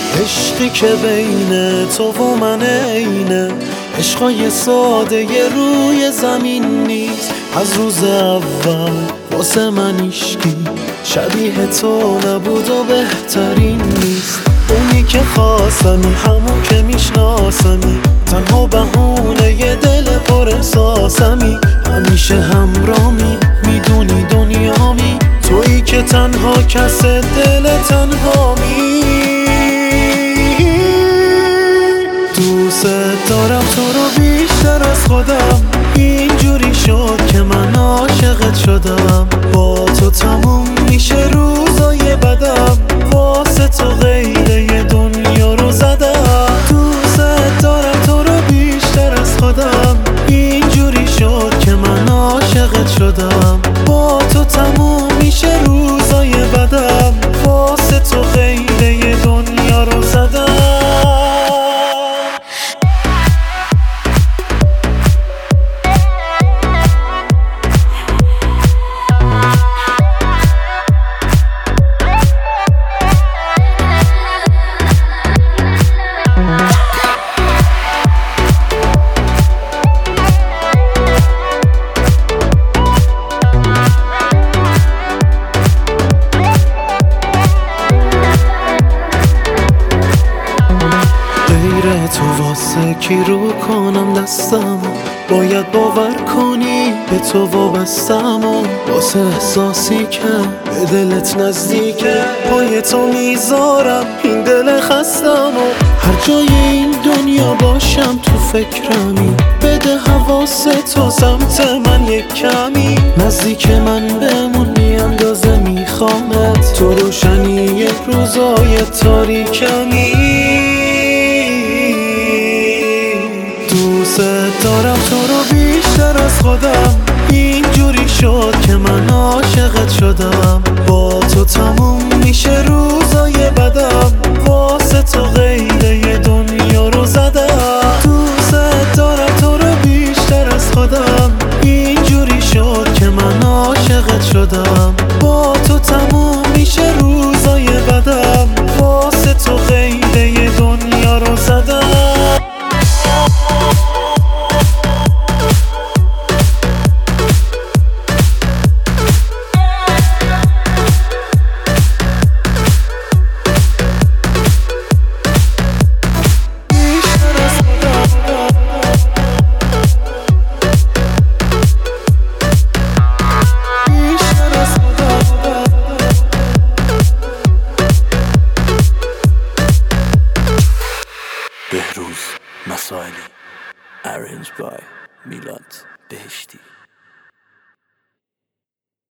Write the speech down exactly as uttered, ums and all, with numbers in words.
عشقی که بین تو و من عینه، عشقای ساده ی روی زمین نیست. از روز اول واسه من هیشکی شبیه تو نبود و بهترین نیست. اونی که خواستمی، همون که میشناسمی، تنها بهونه ی دل پر احساسمی. همیشه همرامی، میدونی دنیامی، تویی که تنها کس دل تنهامی. دوست دارم تو رو بیشتر از خودم، اینجوری شد که من عاشقت شدم. با تو تموم میشه روزای بدم، واسه تو غیره ی دنیا رو زدم. دوست دارم تو رو بیشتر از خودم، اینجوری شد که من عاشقت شدم. با تو تموم میشه روزای بدم، واسه تو غیره ی دنیا رو زدم. غیر تو واسه کی رو کنم دستم، باید باور کنی به تو وابستم. و واسه احساسی که به دلت نزدیکه، پای تو میذارم این دل خستم. و هر جای این دنیا باشم تو فکرمی، بده حواس تو سمت من یک کمی. نزدیک من بمون بی اندازه میخوامت، تو روشنی روزای تاریکمی. دوست دارم تو رو بیشتر از خودم، اینجوری شد که من عاشقت شدم. با تو تموم میشه روزای بدم، واسه تو غیره ی دنیا رو زدم. دوست دارم تو رو بیشتر از خودم، اینجوری شد که من عاشقت شدم. با تو تموم میشه روزای بدم، واسه تو غیره ی دنیا رو زدم. بهروز مسائلی Arranged by میلاد بهشتی.